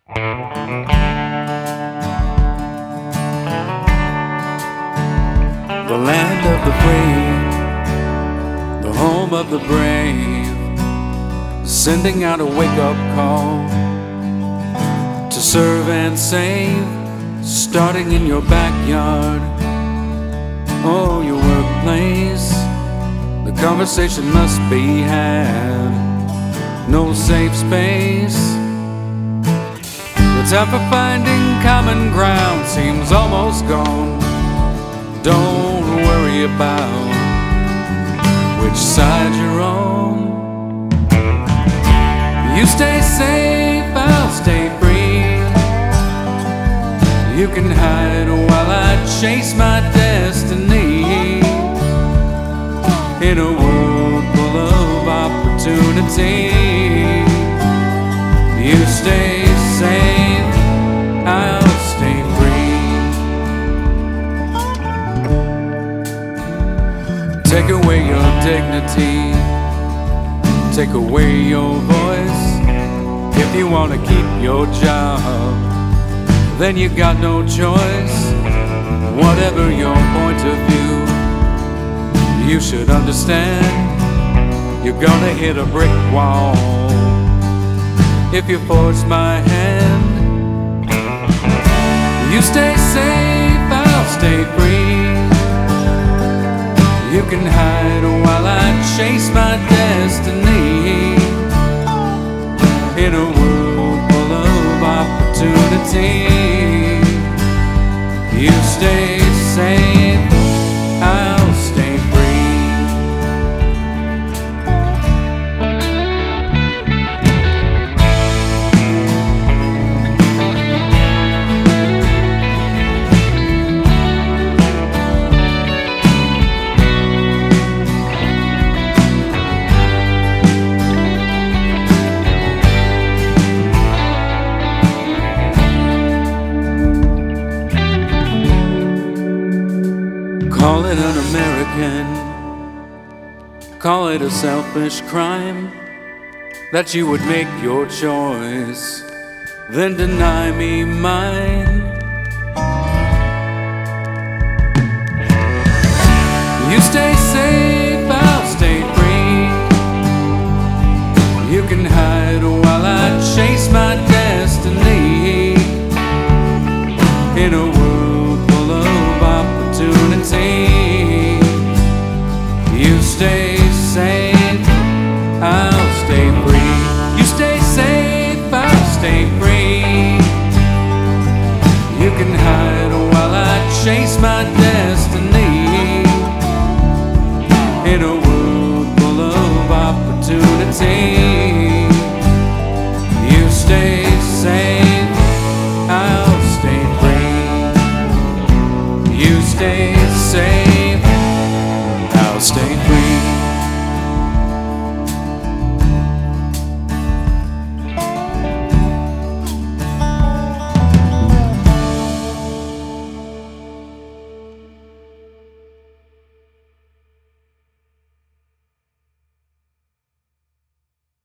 The land of the free, the home of the brave, sending out a wake-up call to serve and save, starting in your backyard or your workplace. The conversation must be had, no safe space. The time for finding common ground seems almost gone. Don't worry about which side you're on. You stay safe, I'll stay free. You can hide while I chase my destiny, in a world full of opportunity. You stay safe, I'll stay free. Take away your dignity, take away your voice. If you want to keep your job, then you got no choice. Whatever your point of view, you should understand you're gonna hit a brick wall if you force my hand. You stay safe, I'll stay free. You can hide while I chase my destiny, in a world full of opportunity. You stay safe, I'll stay free. Call it un-American, call it a selfish crime, that you would make your choice, then deny me mine. You stay safe, I'll stay free. You can hide while I chase my destiny, in a world full of opportunity. You stay safe, I'll stay free. You stay safe, I'll stay free. You can hide while I chase my destiny, in a world full of opportunity.